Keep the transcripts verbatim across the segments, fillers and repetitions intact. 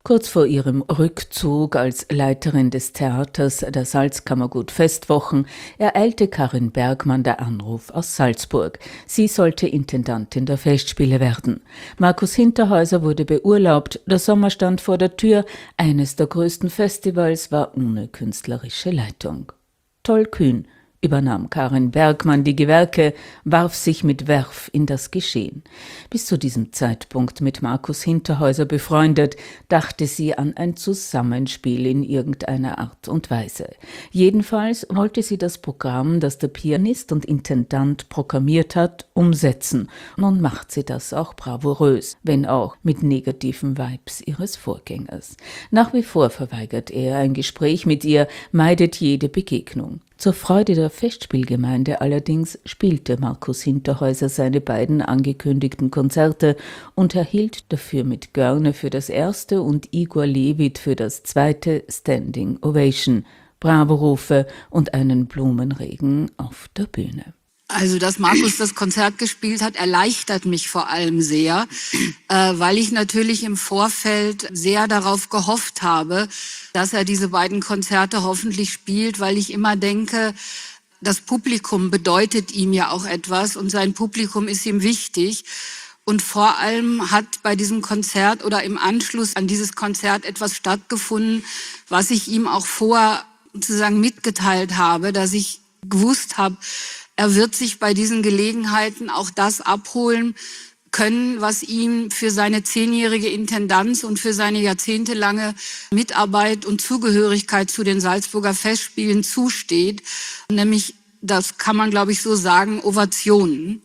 Kurz vor ihrem Rückzug als Leiterin des Theaters der Salzkammergut Festwochen ereilte Karin Bergmann der Anruf aus Salzburg. Sie sollte Intendantin der Festspiele werden. Markus Hinterhäuser wurde beurlaubt, der Sommer stand vor der Tür, eines der größten Festivals war ohne künstlerische Leitung. Tollkühn übernahm Karin Bergmann die Gewerke, warf sich mit Werf in das Geschehen. Bis zu diesem Zeitpunkt mit Markus Hinterhäuser befreundet, dachte sie an ein Zusammenspiel in irgendeiner Art und Weise. Jedenfalls wollte sie das Programm, das der Pianist und Intendant programmiert hat, umsetzen. Nun macht sie das auch bravourös, wenn auch mit negativen Vibes ihres Vorgängers. Nach wie vor verweigert er ein Gespräch mit ihr, meidet jede Begegnung. Zur Freude der Festspielgemeinde allerdings spielte Markus Hinterhäuser seine beiden angekündigten Konzerte und erhielt dafür mit Görne für das erste und Igor Levit für das zweite Standing Ovation, Bravo-Rufe und einen Blumenregen auf der Bühne. Also, dass Markus das Konzert gespielt hat, erleichtert mich vor allem sehr, äh, weil ich natürlich im Vorfeld sehr darauf gehofft habe, dass er diese beiden Konzerte hoffentlich spielt, weil ich immer denke, das Publikum bedeutet ihm ja auch etwas und sein Publikum ist ihm wichtig. Und vor allem hat bei diesem Konzert oder im Anschluss an dieses Konzert etwas stattgefunden, was ich ihm auch vorher sozusagen mitgeteilt habe, dass ich gewusst habe, er wird sich bei diesen Gelegenheiten auch das abholen können, was ihm für seine zehnjährige Intendanz und für seine jahrzehntelange Mitarbeit und Zugehörigkeit zu den Salzburger Festspielen zusteht. Nämlich, das kann man glaube ich so sagen, Ovationen.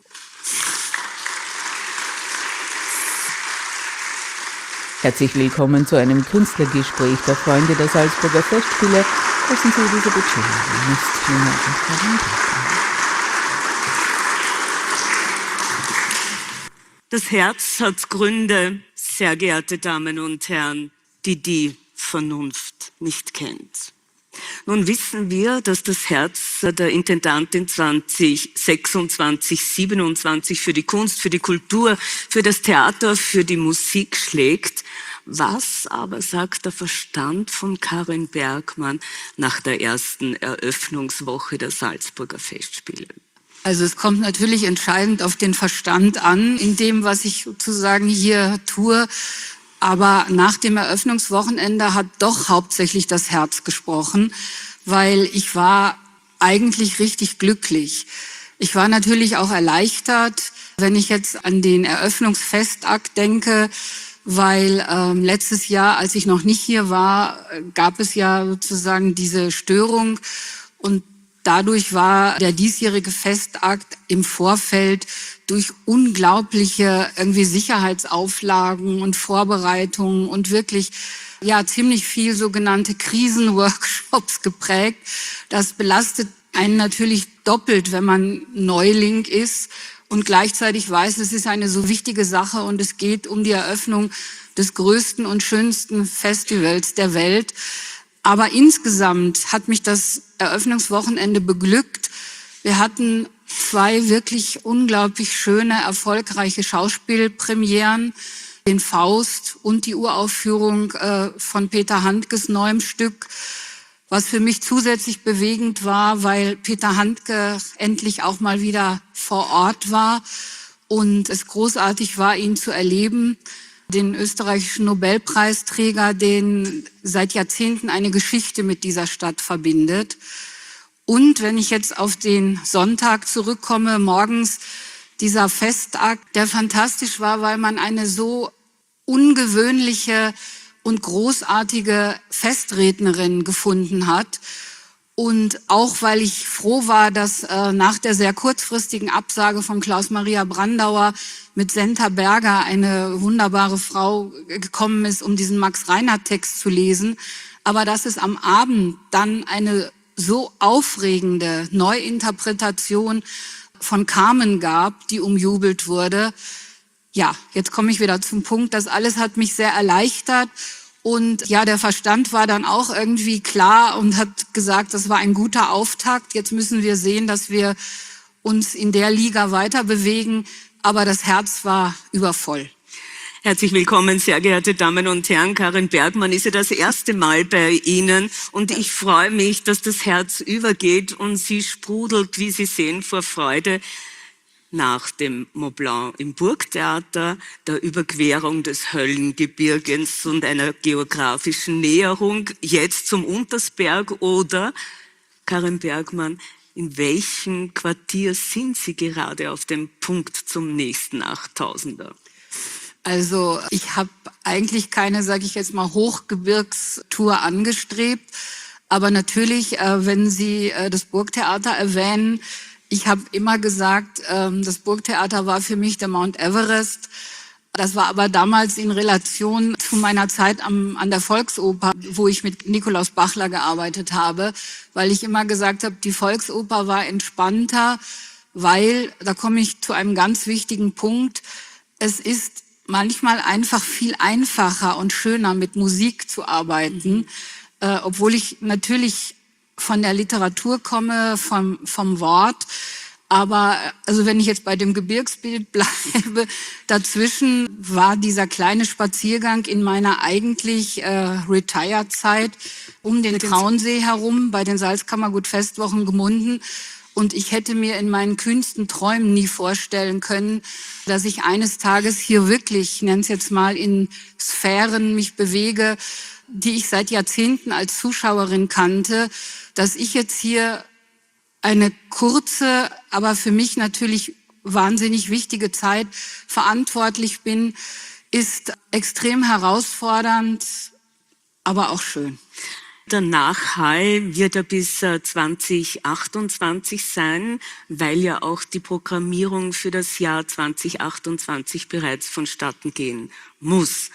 Herzlich willkommen zu einem Künstlergespräch der Freunde der Salzburger Festspiele. Lassen Sie diese Beziehung nicht länger und Das Herz hat Gründe, sehr geehrte Damen und Herren, die die Vernunft nicht kennt. Nun wissen wir, dass das Herz der Intendantin zwanzig sechsundzwanzig, siebenundzwanzig für die Kunst, für die Kultur, für das Theater, für die Musik schlägt. Was aber sagt der Verstand von Karin Bergmann nach der ersten Eröffnungswoche der Salzburger Festspiele? Also es kommt natürlich entscheidend auf den Verstand an, in dem, was ich sozusagen hier tue. Aber nach dem Eröffnungswochenende hat doch hauptsächlich das Herz gesprochen, weil ich war eigentlich richtig glücklich. Ich war natürlich auch erleichtert, wenn ich jetzt an den Eröffnungsfestakt denke, weil ähm, letztes Jahr, als ich noch nicht hier war, gab es ja sozusagen diese Störung und dadurch war der diesjährige Festakt im Vorfeld durch unglaubliche irgendwie Sicherheitsauflagen und Vorbereitungen und wirklich ja ziemlich viel sogenannte Krisenworkshops geprägt. Das belastet einen natürlich doppelt, wenn man Neuling ist und gleichzeitig weiß, es ist eine so wichtige Sache und es geht um die Eröffnung des größten und schönsten Festivals der Welt. Aber insgesamt hat mich das Eröffnungswochenende beglückt. Wir hatten zwei wirklich unglaublich schöne, erfolgreiche Schauspielpremieren, den Faust und die Uraufführung äh, von Peter Handkes neuem Stück, was für mich zusätzlich bewegend war, weil Peter Handke endlich auch mal wieder vor Ort war und es großartig war, ihn zu erleben. Den österreichischen Nobelpreisträger, den seit Jahrzehnten eine Geschichte mit dieser Stadt verbindet. Und wenn ich jetzt auf den Sonntag zurückkomme, morgens dieser Festakt, der fantastisch war, weil man eine so ungewöhnliche und großartige Festrednerin gefunden hat. Und auch weil ich froh war, dass äh, nach der sehr kurzfristigen Absage von Klaus-Maria Brandauer mit Senta Berger eine wunderbare Frau gekommen ist, um diesen Max-Reinhardt-Text zu lesen. Aber dass es am Abend dann eine so aufregende Neuinterpretation von Carmen gab, die umjubelt wurde. Ja, jetzt komme ich wieder zum Punkt. Das alles hat mich sehr erleichtert. Und ja, der Verstand war dann auch irgendwie klar und hat gesagt, das war ein guter Auftakt. Jetzt müssen wir sehen, dass wir uns in der Liga weiter bewegen. Aber das Herz war übervoll. Herzlich willkommen, sehr geehrte Damen und Herren. Karin Bergmann ist ja das erste Mal bei Ihnen und ich freue mich, dass das Herz übergeht und sie sprudelt, wie Sie sehen, vor Freude nach dem Mont Blanc im Burgtheater, der Überquerung des Höllengebirgens und einer geografischen Näherung jetzt zum Untersberg. Oder, Karin Bergmann, in welchem Quartier sind Sie gerade auf dem Punkt zum nächsten Achttausender? Also ich habe eigentlich keine, sage ich jetzt mal, Hochgebirgstour angestrebt. Aber natürlich, äh, wenn Sie äh, das Burgtheater erwähnen, ich habe immer gesagt, ähm, das Burgtheater war für mich der Mount Everest. Das war aber damals in Relation zu meiner Zeit am, an der Volksoper, wo ich mit Nikolaus Bachler gearbeitet habe, weil ich immer gesagt habe, die Volksoper war entspannter, weil, da komme ich zu einem ganz wichtigen Punkt, es ist manchmal einfach viel einfacher und schöner, mit Musik zu arbeiten, äh, obwohl ich natürlich von der Literatur komme, vom, vom Wort. Aber also wenn ich jetzt bei dem Gebirgsbild bleibe, dazwischen war dieser kleine Spaziergang in meiner eigentlich äh, Retired-Zeit um den Traunsee herum bei den Salzkammergut-Festwochen gemunden. Und ich hätte mir in meinen kühnsten Träumen nie vorstellen können, dass ich eines Tages hier wirklich, ich nenne es jetzt mal, in Sphären mich bewege, die ich seit Jahrzehnten als Zuschauerin kannte, dass ich jetzt hier eine kurze, aber für mich natürlich wahnsinnig wichtige Zeit verantwortlich bin, ist extrem herausfordernd, aber auch schön. Der Nachhall wird ja bis zwanzig achtundzwanzig sein, weil ja auch die Programmierung für das Jahr zwanzig achtundzwanzig bereits vonstatten gehen muss.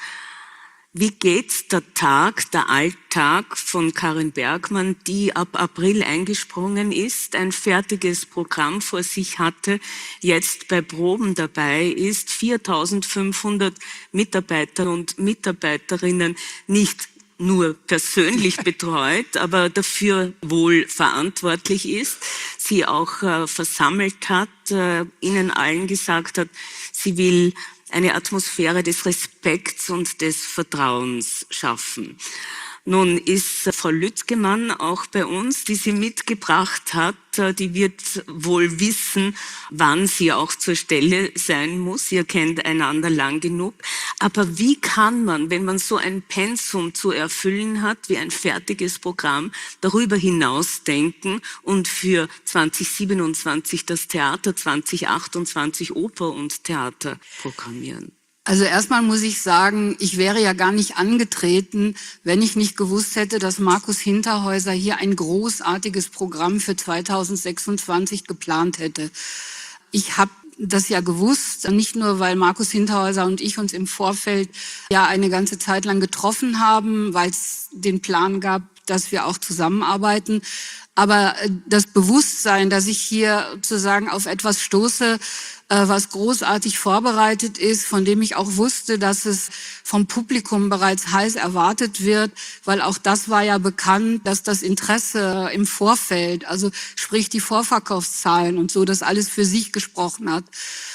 Wie geht der Tag, der Alltag von Karin Bergmann, die ab April eingesprungen ist, ein fertiges Programm vor sich hatte, jetzt bei Proben dabei ist, viertausendfünfhundert Mitarbeiter und Mitarbeiterinnen nicht nur persönlich betreut, aber dafür wohl verantwortlich ist, sie auch äh, versammelt hat, äh, ihnen allen gesagt hat, sie will eine Atmosphäre des Respekts und des Vertrauens schaffen. Nun ist Frau Lüttgemann auch bei uns, die sie mitgebracht hat. Die wird wohl wissen, wann sie auch zur Stelle sein muss. Ihr kennt einander lang genug. Aber wie kann man, wenn man so ein Pensum zu erfüllen hat, wie ein fertiges Programm, darüber hinaus denken und für zwanzig siebenundzwanzig das Theater, zwanzig achtundzwanzig Oper und Theater programmieren? Also erstmal muss ich sagen, ich wäre ja gar nicht angetreten, wenn ich nicht gewusst hätte, dass Markus Hinterhäuser hier ein großartiges Programm für zweitausendsechsundzwanzig geplant hätte. Ich habe das ja gewusst, nicht nur, weil Markus Hinterhäuser und ich uns im Vorfeld ja eine ganze Zeit lang getroffen haben, weil es den Plan gab, dass wir auch zusammenarbeiten. Aber das Bewusstsein, dass ich hier sozusagen auf etwas stoße, was großartig vorbereitet ist, von dem ich auch wusste, dass es vom Publikum bereits heiß erwartet wird, weil auch das war ja bekannt, dass das Interesse im Vorfeld, also sprich die Vorverkaufszahlen und so, das alles für sich gesprochen hat.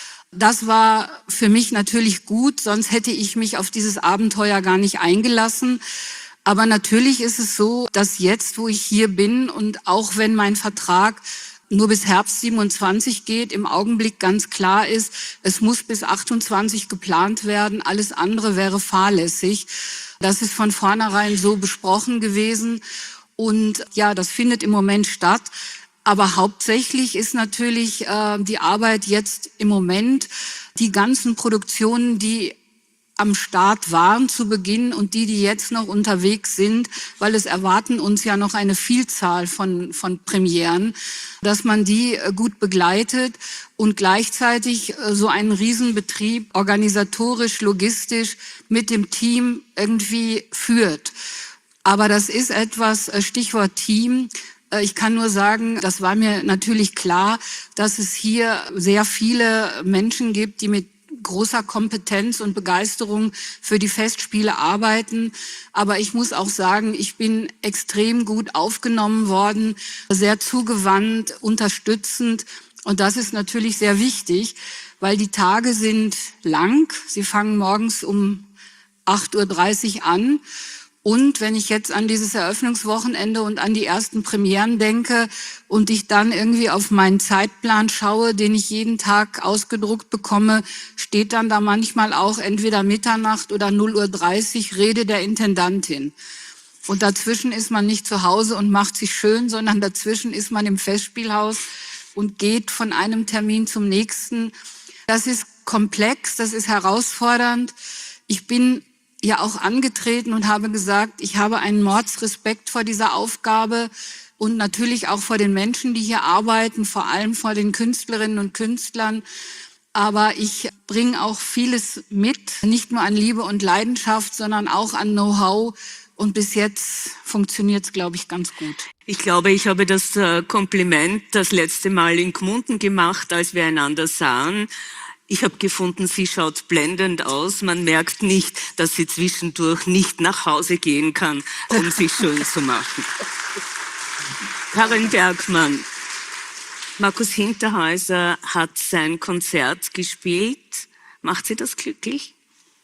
Das war für mich natürlich gut, sonst hätte ich mich auf dieses Abenteuer gar nicht eingelassen. Aber natürlich ist es so, dass jetzt, wo ich hier bin und auch wenn mein Vertrag nur bis Herbst siebenundzwanzig geht, im Augenblick ganz klar ist, es muss bis achtundzwanzig geplant werden, alles andere wäre fahrlässig. Das ist von vornherein so besprochen gewesen und ja, das findet im Moment statt. Aber hauptsächlich ist natürlich äh, die Arbeit jetzt im Moment, die ganzen Produktionen, die am Start waren zu Beginn und die, die jetzt noch unterwegs sind, weil es erwarten uns ja noch eine Vielzahl von, von Premieren, dass man die gut begleitet und gleichzeitig so einen Riesenbetrieb organisatorisch, logistisch mit dem Team irgendwie führt. Aber das ist etwas, Stichwort Team. Ich kann nur sagen, das war mir natürlich klar, dass es hier sehr viele Menschen gibt, die mit großer Kompetenz und Begeisterung für die Festspiele arbeiten. Aber ich muss auch sagen, ich bin extrem gut aufgenommen worden, sehr zugewandt, unterstützend. Und das ist natürlich sehr wichtig, weil die Tage sind lang. Sie fangen morgens um acht Uhr dreißig an. Und wenn ich jetzt an dieses Eröffnungswochenende und an die ersten Premieren denke und ich dann irgendwie auf meinen Zeitplan schaue, den ich jeden Tag ausgedruckt bekomme, steht dann da manchmal auch entweder Mitternacht oder null Uhr dreißig Rede der Intendantin. Und dazwischen ist man nicht zu Hause und macht sich schön, sondern dazwischen ist man im Festspielhaus und geht von einem Termin zum nächsten. Das ist komplex, das ist herausfordernd. Ich bin ja auch angetreten und habe gesagt, ich habe einen Mordsrespekt vor dieser Aufgabe und natürlich auch vor den Menschen, die hier arbeiten, vor allem vor den Künstlerinnen und Künstlern. Aber ich bringe auch vieles mit, nicht nur an Liebe und Leidenschaft, sondern auch an Know-how. Und bis jetzt funktioniert es, glaube ich, ganz gut. Ich glaube, ich habe das Kompliment das letzte Mal in Gmunden gemacht, als wir einander sahen. Ich habe gefunden, sie schaut blendend aus. Man merkt nicht, dass sie zwischendurch nicht nach Hause gehen kann, um sich schön zu machen. Karin Bergmann. Markus Hinterhäuser hat sein Konzert gespielt. Macht Sie das glücklich?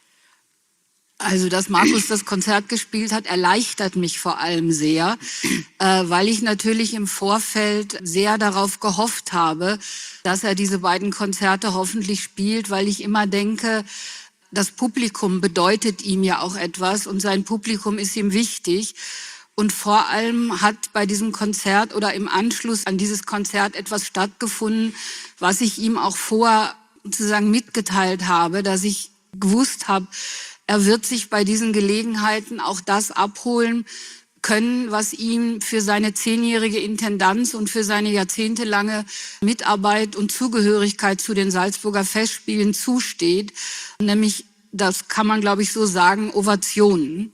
Also, dass Markus das Konzert gespielt hat, erleichtert mich vor allem sehr, äh, weil ich natürlich im Vorfeld sehr darauf gehofft habe, dass er diese beiden Konzerte hoffentlich spielt, weil ich immer denke, das Publikum bedeutet ihm ja auch etwas und sein Publikum ist ihm wichtig. Und vor allem hat bei diesem Konzert oder im Anschluss an dieses Konzert etwas stattgefunden, was ich ihm auch vorher sozusagen mitgeteilt habe, dass ich gewusst habe, er wird sich bei diesen Gelegenheiten auch das abholen können, was ihm für seine zehnjährige Intendanz und für seine jahrzehntelange Mitarbeit und Zugehörigkeit zu den Salzburger Festspielen zusteht. Nämlich, das kann man, glaube ich, so sagen, Ovationen.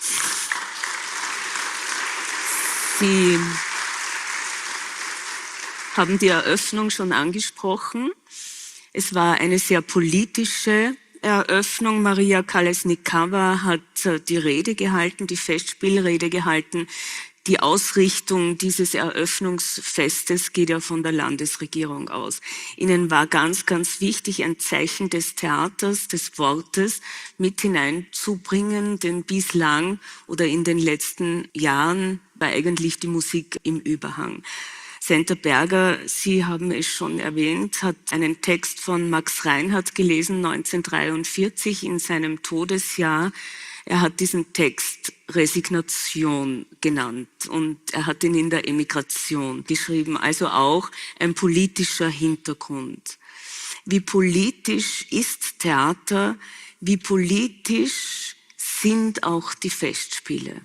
Sie haben die Eröffnung schon angesprochen. Es war eine sehr politische Eröffnung. Maria Kolesnikava hat die Rede gehalten, die Festspielrede gehalten. Die Ausrichtung dieses Eröffnungsfestes geht ja von der Landesregierung aus. Ihnen war ganz, ganz wichtig, ein Zeichen des Theaters, des Wortes mit hineinzubringen, denn bislang oder in den letzten Jahren war eigentlich die Musik im Überhang. Senta Berger, Sie haben es schon erwähnt, hat einen Text von Max Reinhardt gelesen, neunzehnhundertdreiundvierzig, in seinem Todesjahr. Er hat diesen Text Resignation genannt und er hat ihn in der Emigration geschrieben, also auch ein politischer Hintergrund. Wie politisch ist Theater, wie politisch sind auch die Festspiele?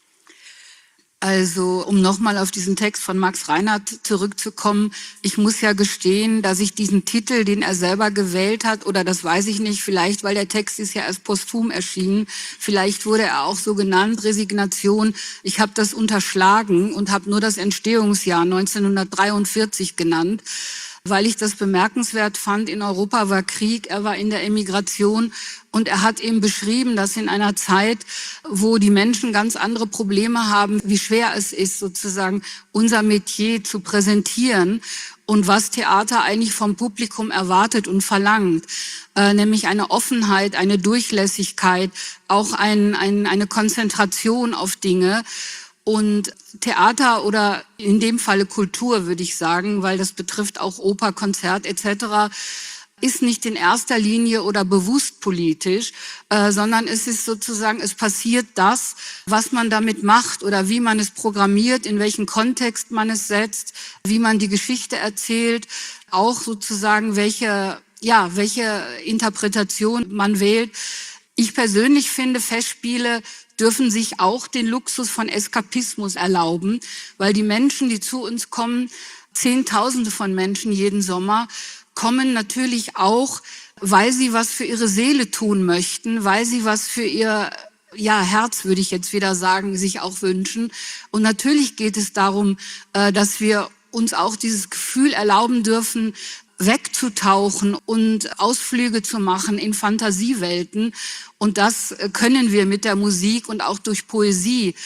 Also, um nochmal auf diesen Text von Max Reinhardt zurückzukommen, ich muss ja gestehen, dass ich diesen Titel, den er selber gewählt hat, oder das weiß ich nicht, vielleicht, weil der Text ist ja erst posthum erschienen, vielleicht wurde er auch so genannt, Resignation. Ich habe das unterschlagen und habe nur das Entstehungsjahr neunzehnhundertdreiundvierzig genannt, weil ich das bemerkenswert fand. In Europa war Krieg, er war in der Emigration und er hat eben beschrieben, dass in einer Zeit, wo die Menschen ganz andere Probleme haben, wie schwer es ist, sozusagen unser Metier zu präsentieren und was Theater eigentlich vom Publikum erwartet und verlangt, äh, nämlich eine Offenheit, eine Durchlässigkeit, auch ein, ein, eine Konzentration auf Dinge. Und Theater oder in dem Falle Kultur, würde ich sagen, weil das betrifft auch Oper, Konzert et cetera, ist nicht in erster Linie oder bewusst politisch, äh, sondern es ist sozusagen, es passiert das, was man damit macht oder wie man es programmiert, in welchen Kontext man es setzt, wie man die Geschichte erzählt, auch sozusagen welche, ja, welche Interpretation man wählt. Ich persönlich finde, Festspiele dürfen sich auch den Luxus von Eskapismus erlauben, weil die Menschen, die zu uns kommen, Zehntausende von Menschen jeden Sommer, kommen natürlich auch, weil sie was für ihre Seele tun möchten, weil sie was für ihr ja, Herz, würde ich jetzt wieder sagen, sich auch wünschen. Und natürlich geht es darum, dass wir uns auch dieses Gefühl erlauben dürfen, wegzutauchen und Ausflüge zu machen in Fantasiewelten. Und das können wir mit der Musik und auch durch Poesie.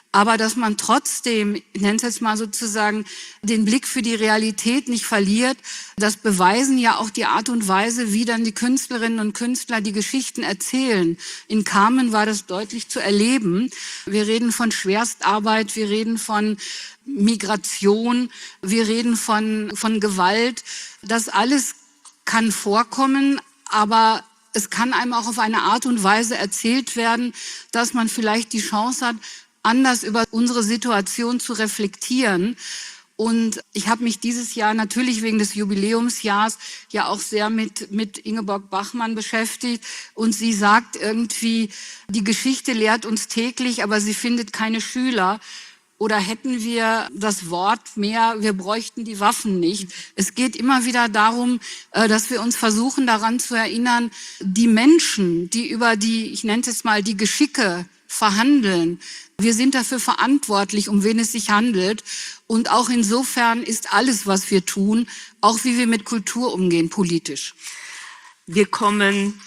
aber dass man trotzdem, ich nenne es jetzt mal sozusagen, den Blick für die Realität nicht verliert. Das beweisen ja auch die Art und Weise, wie dann die Künstlerinnen und Künstler die Geschichten erzählen. In Carmen war das deutlich zu erleben. Wir reden von Schwerstarbeit, wir reden von Migration, wir reden von, von Gewalt. Das alles kann vorkommen, aber es kann einem auch auf eine Art und Weise erzählt werden, dass man vielleicht die Chance hat, anders über unsere Situation zu reflektieren. Und ich habe mich dieses Jahr natürlich wegen des Jubiläumsjahrs ja auch sehr mit, mit Ingeborg Bachmann beschäftigt. Und sie sagt irgendwie, die Geschichte lehrt uns täglich, aber sie findet keine Schüler. Oder hätten wir das Wort mehr, wir bräuchten die Waffen nicht. Es geht immer wieder darum, dass wir uns versuchen, daran zu erinnern, die Menschen, die über die, ich nenne es mal, die Geschicke verhandeln. Wir sind dafür verantwortlich, um wen es sich handelt. Und auch insofern ist alles, was wir tun, auch wie wir mit Kultur umgehen, politisch. Wir kommen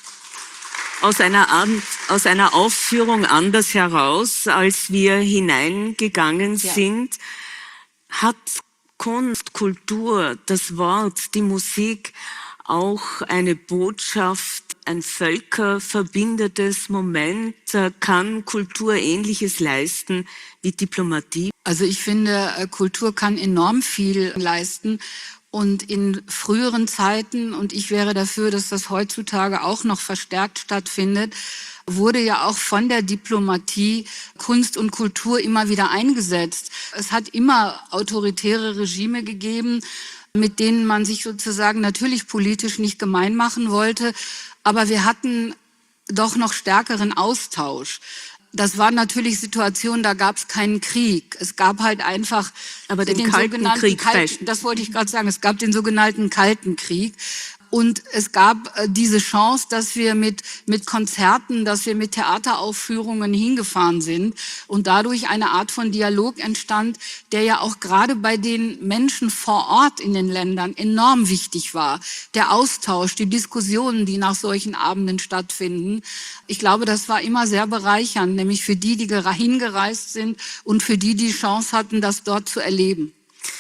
aus einer, Art, aus einer Aufführung anders heraus, als wir hineingegangen Ja. sind. Hat Kunst, Kultur, das Wort, die Musik auch eine Botschaft, ein völkerverbindendes Moment? Kann Kultur Ähnliches leisten wie Diplomatie? Also ich finde, Kultur kann enorm viel leisten. Und in früheren Zeiten, und ich wäre dafür, dass das heutzutage auch noch verstärkt stattfindet, wurde ja auch von der Diplomatie Kunst und Kultur immer wieder eingesetzt. Es hat immer autoritäre Regime gegeben, mit denen man sich sozusagen natürlich politisch nicht gemein machen wollte. Aber wir hatten doch noch stärkeren Austausch. Das waren natürlich Situationen, da gab es keinen Krieg. Es gab halt einfach Aber den, den Kalten sogenannten Krieg, Kalten, das wollte ich gerade sagen, es gab den sogenannten Kalten Krieg. Und es gab äh, diese Chance, dass wir mit, mit Konzerten, dass wir mit Theateraufführungen hingefahren sind und dadurch eine Art von Dialog entstand, der ja auch gerade bei den Menschen vor Ort in den Ländern enorm wichtig war. Der Austausch, die Diskussionen, die nach solchen Abenden stattfinden. Ich glaube, das war immer sehr bereichernd, nämlich für die, die gera- hingereist sind und für die, die Chance hatten, das dort zu erleben.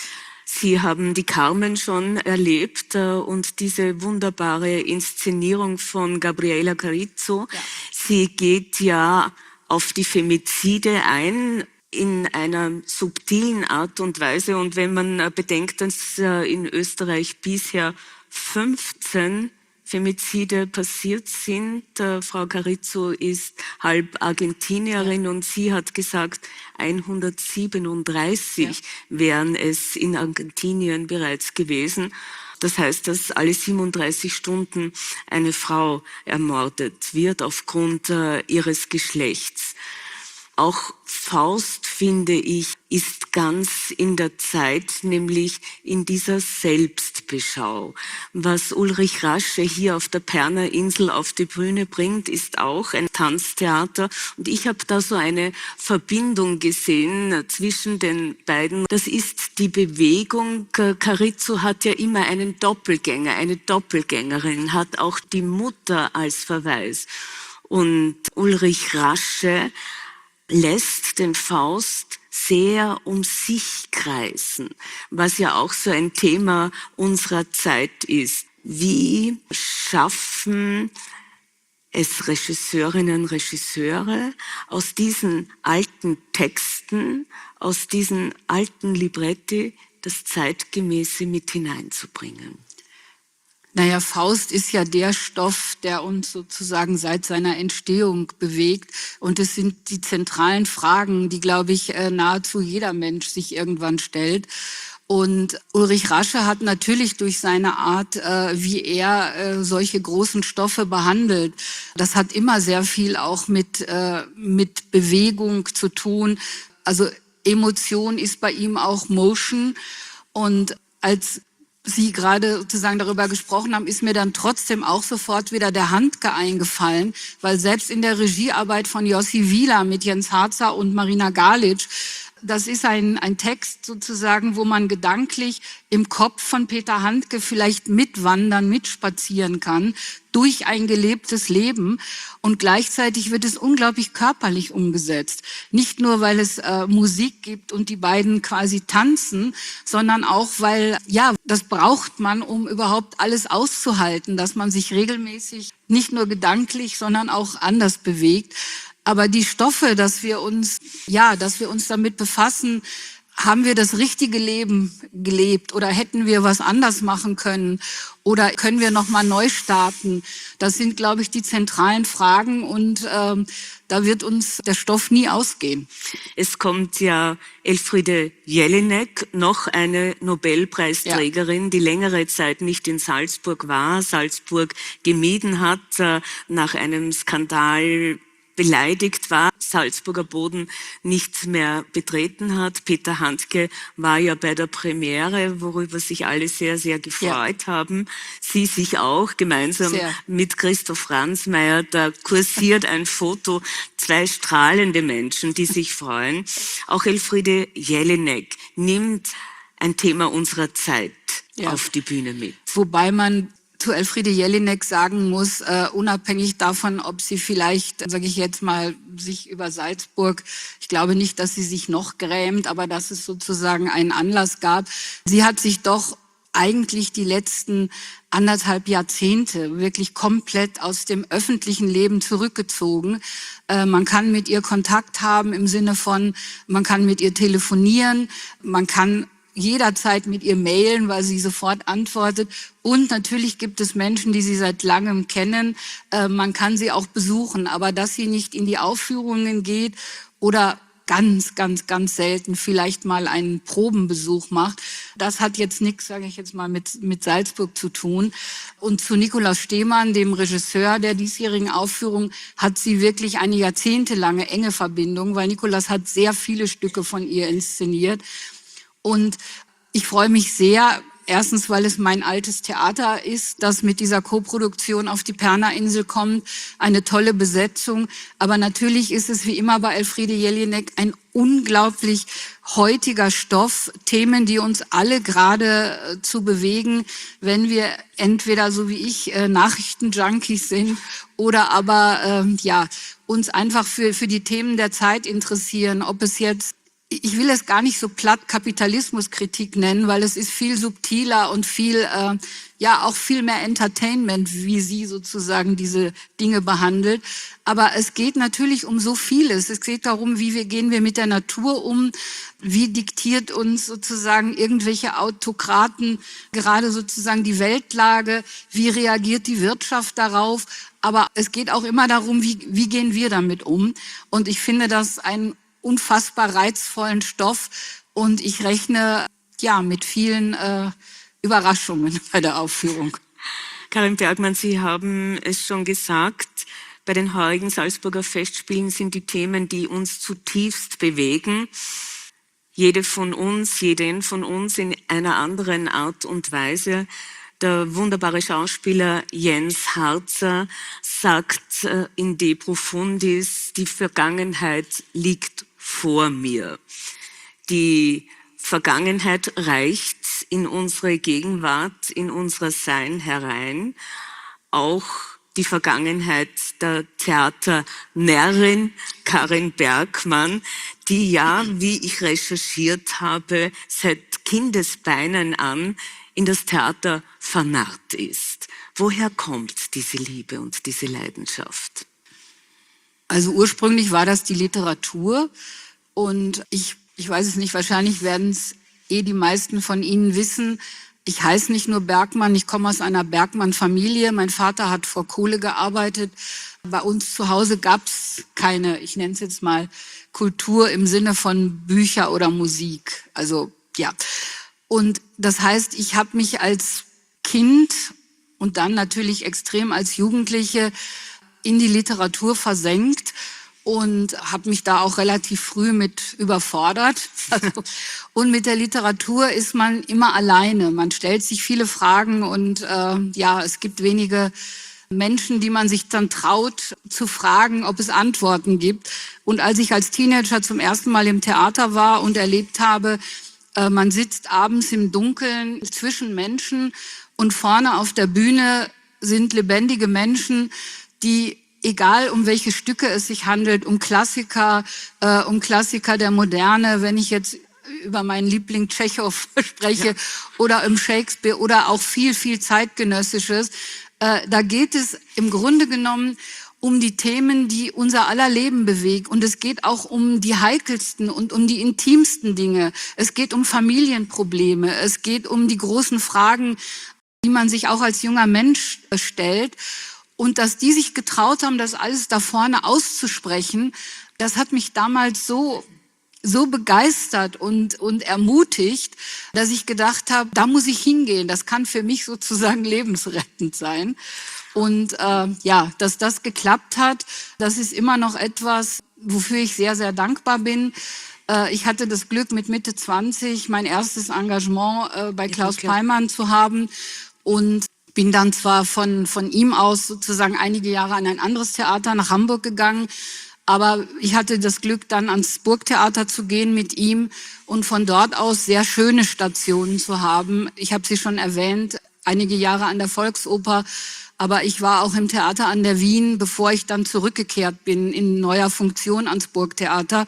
Sie haben die Carmen schon erlebt äh, und diese wunderbare Inszenierung von Gabriela Carrizo. Ja. Sie geht ja auf die Femizide ein in einer subtilen Art und Weise. Und wenn man äh, bedenkt, dass äh, in Österreich bisher fünfzehn Femizide passiert sind. Äh, Frau Carrizo ist halb Argentinierin und sie hat gesagt, hundertsiebenunddreißig ja. wären es in Argentinien bereits gewesen. Das heißt, dass alle siebenunddreißig Stunden eine Frau ermordet wird aufgrund äh, ihres Geschlechts. Auch Faust, finde ich, ist ganz in der Zeit, nämlich in dieser Selbstbeschau. Was Ulrich Rasche hier auf der Perner Insel auf die Bühne bringt, ist auch ein Tanztheater. Und ich habe da so eine Verbindung gesehen zwischen den beiden. Das ist die Bewegung. Carrizo hat ja immer einen Doppelgänger, eine Doppelgängerin, hat auch die Mutter als Verweis. Und Ulrich Rasche lässt den Faust sehr um sich kreisen, was ja auch so ein Thema unserer Zeit ist. Wie schaffen es Regisseurinnen und Regisseure, aus diesen alten Texten, aus diesen alten Libretti das Zeitgemäße mit hineinzubringen? Naja, Faust ist ja der Stoff, der uns sozusagen seit seiner Entstehung bewegt. Und es sind die zentralen Fragen, die, glaube ich, nahezu jeder Mensch sich irgendwann stellt. Und Ulrich Rasche hat natürlich durch seine Art, wie er solche großen Stoffe behandelt, das hat immer sehr viel auch mit, mit Bewegung zu tun. Also Emotion ist bei ihm auch Motion. Und als Sie gerade sozusagen darüber gesprochen haben, ist mir dann trotzdem auch sofort wieder der Handke eingefallen, weil selbst in der Regiearbeit von Jossi Wieler mit Jens Harzer und Marina Galic Das ist ein, ein Text sozusagen, wo man gedanklich im Kopf von Peter Handke vielleicht mitwandern, mitspazieren kann durch ein gelebtes Leben. Und gleichzeitig wird es unglaublich körperlich umgesetzt. Nicht nur, weil es äh, Musik gibt und die beiden quasi tanzen, sondern auch, weil, ja, das braucht man, um überhaupt alles auszuhalten, dass man sich regelmäßig nicht nur gedanklich, sondern auch anders bewegt. Aber die Stoffe, dass wir uns, ja, dass wir uns damit befassen, haben wir das richtige Leben gelebt oder hätten wir was anders machen können oder können wir noch mal neu starten? Das sind, glaube ich, die zentralen Fragen und ähm, da wird uns der Stoff nie ausgehen. Es kommt ja Elfriede Jelinek, noch eine Nobelpreisträgerin, ja, die längere Zeit nicht in Salzburg war, Salzburg gemieden hat, äh, nach einem Skandal beleidigt war, Salzburger Boden nicht mehr betreten hat. Peter Handke war ja bei der Premiere, worüber sich alle sehr, sehr gefreut, ja, haben. Sie sich auch, gemeinsam sehr mit Christoph Ransmayr. Da kursiert ein Foto, zwei strahlende Menschen, die sich freuen. Auch Elfriede Jelinek nimmt ein Thema unserer Zeit, ja, auf die Bühne mit. Wobei man zu Elfriede Jelinek sagen muss, äh, unabhängig davon, ob sie vielleicht, sage ich jetzt mal, sich über Salzburg, ich glaube nicht, dass sie sich noch grämt, aber dass es sozusagen einen Anlass gab. Sie hat sich doch eigentlich die letzten anderthalb Jahrzehnte wirklich komplett aus dem öffentlichen Leben zurückgezogen. Äh, man kann mit ihr Kontakt haben im Sinne von, man kann mit ihr telefonieren, man kann jederzeit mit ihr mailen, weil sie sofort antwortet. Und natürlich gibt es Menschen, die sie seit langem kennen. Äh, man kann sie auch besuchen, aber dass sie nicht in die Aufführungen geht oder ganz, ganz, ganz selten vielleicht mal einen Probenbesuch macht, das hat jetzt nichts, sage ich jetzt mal, mit, mit Salzburg zu tun. Und zu Nikolaus Stehmann, dem Regisseur der diesjährigen Aufführung, hat sie wirklich eine jahrzehntelange enge Verbindung, weil Nikolaus hat sehr viele Stücke von ihr inszeniert. Und ich freue mich sehr, erstens, weil es mein altes Theater ist, das mit dieser Koproduktion auf die Perna-Insel kommt, eine tolle Besetzung. Aber natürlich ist es wie immer bei Elfriede Jelinek ein unglaublich heutiger Stoff, Themen, die uns alle gerade äh, zu bewegen, wenn wir entweder so wie ich äh, Nachrichtenjunkies sind oder aber äh, ja uns einfach für für die Themen der Zeit interessieren, ob es jetzt, ich will es gar nicht so platt Kapitalismuskritik nennen, weil es ist viel subtiler und viel, äh, ja, auch viel mehr Entertainment, wie sie sozusagen diese Dinge behandelt. Aber es geht natürlich um so vieles. Es geht darum, wie wir gehen wir mit der Natur um, wie diktiert uns sozusagen irgendwelche Autokraten gerade sozusagen die Weltlage, wie reagiert die Wirtschaft darauf. Aber es geht auch immer darum, wie, wie gehen wir damit um. Und ich finde das ein unfassbar reizvollen Stoff und ich rechne ja mit vielen äh, Überraschungen bei der Aufführung. Karin Bergmann, Sie haben es schon gesagt, bei den heurigen Salzburger Festspielen sind die Themen, die uns zutiefst bewegen. Jede von uns, jeden von uns in einer anderen Art und Weise. Der wunderbare Schauspieler Jens Harzer sagt in De Profundis, die Vergangenheit liegt vor mir. Die Vergangenheit reicht in unsere Gegenwart, in unser Sein herein. Auch die Vergangenheit der Theaternärrin Karin Bergmann, die ja, wie ich recherchiert habe, seit Kindesbeinen an in das Theater vernarrt ist. Woher kommt diese Liebe und diese Leidenschaft? Also ursprünglich war das die Literatur und ich, ich weiß es nicht, wahrscheinlich werden es eh die meisten von Ihnen wissen. Ich heiße nicht nur Bergmann, ich komme aus einer Bergmann-Familie. Mein Vater hat vor Kohle gearbeitet. Bei uns zu Hause gab es keine, ich nenne es jetzt mal, Kultur im Sinne von Bücher oder Musik. Also ja. Und das heißt, ich habe mich als Kind und dann natürlich extrem als Jugendliche in die Literatur versenkt und habe mich da auch relativ früh mit überfordert. Also, und mit der Literatur ist man immer alleine. Man stellt sich viele Fragen und äh, ja, es gibt wenige Menschen, die man sich dann traut zu fragen, ob es Antworten gibt. Und als ich als Teenager zum ersten Mal im Theater war und erlebt habe, äh, man sitzt abends im Dunkeln zwischen Menschen und vorne auf der Bühne sind lebendige Menschen, die, egal um welche Stücke es sich handelt, um Klassiker, äh, um Klassiker der Moderne, wenn ich jetzt über meinen Liebling Tschechow spreche, ja, oder um Shakespeare oder auch viel, viel Zeitgenössisches. Äh, da geht es im Grunde genommen um die Themen, die unser aller Leben bewegen. Und es geht auch um die heikelsten und um die intimsten Dinge. Es geht um Familienprobleme. Es geht um die großen Fragen, die man sich auch als junger Mensch stellt. Und dass die sich getraut haben, das alles da vorne auszusprechen, das hat mich damals so so begeistert und, und ermutigt, dass ich gedacht habe, da muss ich hingehen. Das kann für mich sozusagen lebensrettend sein. Und äh, ja, dass das geklappt hat, das ist immer noch etwas, wofür ich sehr, sehr dankbar bin. Äh, ich hatte das Glück, mit Mitte zwanzig mein erstes Engagement äh, bei Klaus Peimann zu haben und bin dann zwar von, von ihm aus sozusagen einige Jahre an ein anderes Theater nach Hamburg gegangen, aber ich hatte das Glück, dann ans Burgtheater zu gehen mit ihm und von dort aus sehr schöne Stationen zu haben. Ich habe sie schon erwähnt, einige Jahre an der Volksoper, aber ich war auch im Theater an der Wien, bevor ich dann zurückgekehrt bin in neuer Funktion ans Burgtheater.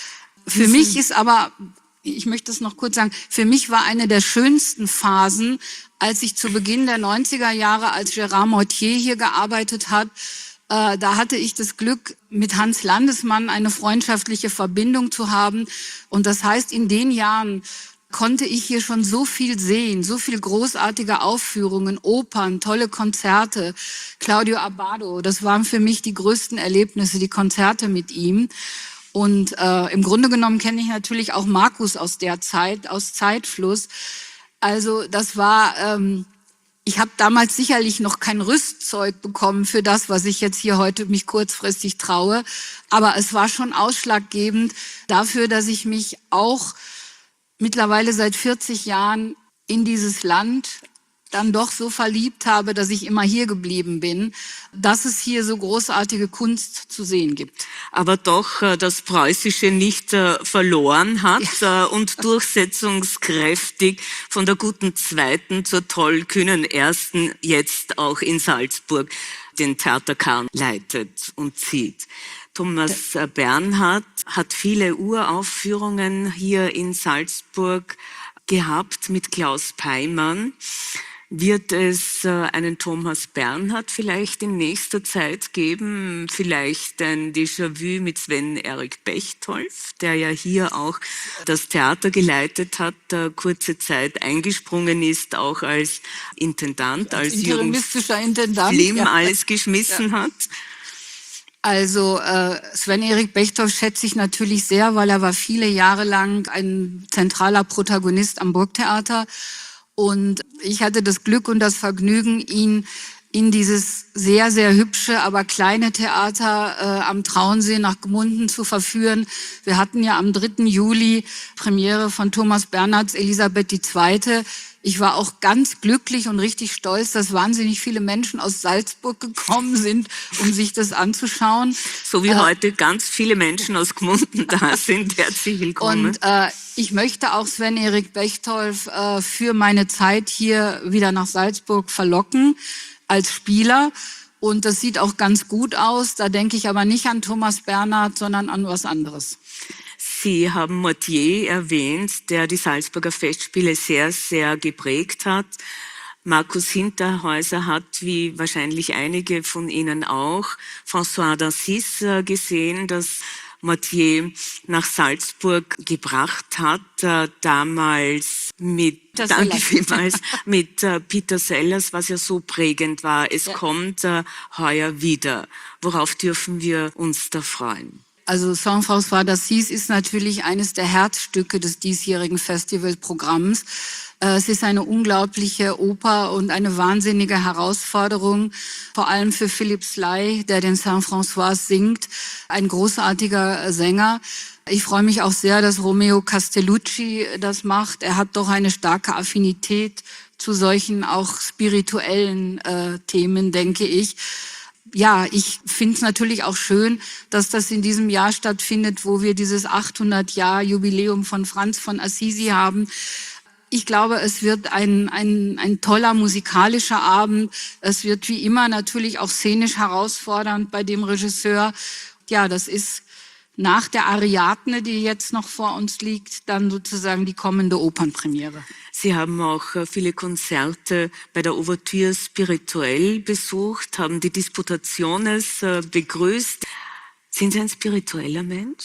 Für mich ist aber, ich möchte es noch kurz sagen, für mich war eine der schönsten Phasen, als ich zu Beginn der neunziger Jahre als Gérard Mortier hier gearbeitet hat. Äh, da hatte ich das Glück, mit Hans Landesmann eine freundschaftliche Verbindung zu haben. Und das heißt, in den Jahren konnte ich hier schon so viel sehen, so viel großartige Aufführungen, Opern, tolle Konzerte. Claudio Abbado, das waren für mich die größten Erlebnisse, die Konzerte mit ihm. Und äh, im Grunde genommen kenne ich natürlich auch Markus aus der Zeit, aus Zeitfluss. Also das war... Ähm, Ich habe damals sicherlich noch kein Rüstzeug bekommen für das, was ich jetzt hier heute mich kurzfristig traue. Aber es war schon ausschlaggebend dafür, dass ich mich auch mittlerweile seit vierzig Jahren in dieses Land dann doch so verliebt habe, dass ich immer hier geblieben bin, dass es hier so großartige Kunst zu sehen gibt. Aber doch äh, das Preußische nicht äh, verloren hat, ja, äh, und durchsetzungskräftig von der guten Zweiten zur tollkühnen Ersten jetzt auch in Salzburg den Theaterkern leitet und zieht. Thomas äh, Bernhard hat viele Uraufführungen hier in Salzburg gehabt mit Klaus Peimann. Wird es äh, einen Thomas Bernhard vielleicht in nächster Zeit geben? Vielleicht ein Déjà-vu mit Sven-Erik Bechtolf, der ja hier auch das Theater geleitet hat, äh, kurze Zeit eingesprungen ist, auch als Intendant, als, als interimistischer Intendant, Flim ja, alles geschmissen ja. hat. Also äh, Sven-Erik Bechtolf schätze ich natürlich sehr, weil er war viele Jahre lang ein zentraler Protagonist am Burgtheater. Und ich hatte das Glück und das Vergnügen, ihn in dieses sehr, sehr hübsche, aber kleine Theater äh, am Traunsee nach Gmunden zu verführen. Wir hatten ja am dritten Juli Premiere von Thomas Bernhards Elisabeth die Zweite. Ich war auch ganz glücklich und richtig stolz, dass wahnsinnig viele Menschen aus Salzburg gekommen sind, um sich das anzuschauen. So wie äh, heute ganz viele Menschen aus Gmunden da sind, herzlich willkommen. Und äh, ich möchte auch Sven-Erik Bechtolf äh, für meine Zeit hier wieder nach Salzburg verlocken als Spieler. Und das sieht auch ganz gut aus. Da denke ich aber nicht an Thomas Bernhard, sondern an was anderes. Sie haben Mortier erwähnt, der die Salzburger Festspiele sehr, sehr geprägt hat. Markus Hinterhäuser hat, wie wahrscheinlich einige von Ihnen auch, François d'Assise gesehen, das Mortier nach Salzburg gebracht hat, äh, damals mit, das danke vielmals, mit äh, Peter Sellers, was ja so prägend war. Es ja. kommt äh, heuer wieder. Worauf dürfen wir uns da freuen? Also Saint-François d'Assise ist natürlich eines der Herzstücke des diesjährigen Festivalprogramms. Es ist eine unglaubliche Oper und eine wahnsinnige Herausforderung, vor allem für Philippe Sly, der den Saint-François singt, ein großartiger Sänger. Ich freue mich auch sehr, dass Romeo Castellucci das macht. Er hat doch eine starke Affinität zu solchen auch spirituellen äh, Themen, denke ich. Ja, ich finde es natürlich auch schön, dass das in diesem Jahr stattfindet, wo wir dieses achthundert-Jahr-Jubiläum von Franz von Assisi haben. Ich glaube, es wird ein, ein, ein toller musikalischer Abend. Es wird wie immer natürlich auch szenisch herausfordernd bei dem Regisseur. Ja, das ist nach der Ariadne, die jetzt noch vor uns liegt, dann sozusagen die kommende Opernpremiere. Sie haben auch viele Konzerte bei der Ouverture spirituell besucht, haben die Disputationes begrüßt. Sind Sie ein spiritueller Mensch?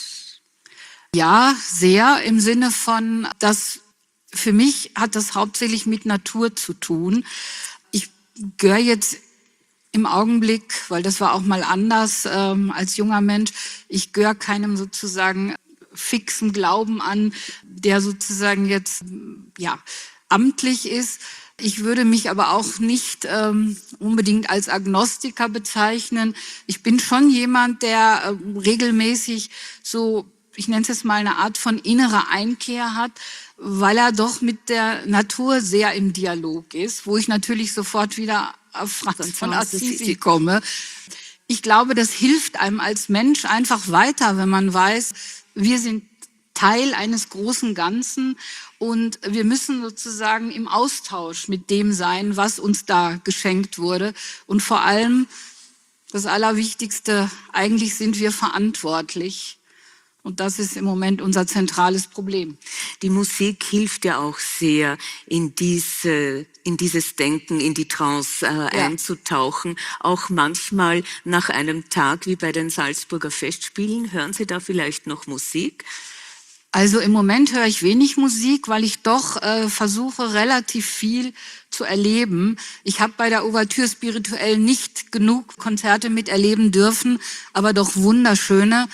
Ja, sehr, im Sinne von, dass für mich hat das hauptsächlich mit Natur zu tun. Ich gehöre jetzt im Augenblick, weil das war auch mal anders ähm, als junger Mensch, ich gehöre keinem sozusagen fixen Glauben an, der sozusagen jetzt ja amtlich ist. Ich würde mich aber auch nicht ähm, unbedingt als Agnostiker bezeichnen. Ich bin schon jemand, der äh, regelmäßig so, ich nenne es jetzt mal eine Art von innerer Einkehr hat, weil er doch mit der Natur sehr im Dialog ist, wo ich natürlich sofort wieder auf Franz von Assisi komme. Ich glaube, das hilft einem als Mensch einfach weiter, wenn man weiß, wir sind Teil eines großen Ganzen und wir müssen sozusagen im Austausch mit dem sein, was uns da geschenkt wurde. Und vor allem, das Allerwichtigste, eigentlich sind wir verantwortlich. Und das ist im Moment unser zentrales Problem. Die Musik hilft ja auch sehr, in diese, in dieses Denken, in die Trance äh, ja. einzutauchen. Auch manchmal nach einem Tag wie bei den Salzburger Festspielen. Hören Sie da vielleicht noch Musik? Also im Moment höre ich wenig Musik, weil ich doch äh, versuche, relativ viel zu erleben. Ich habe bei der Ouverture spirituell nicht genug Konzerte miterleben dürfen, aber doch wunderschöne.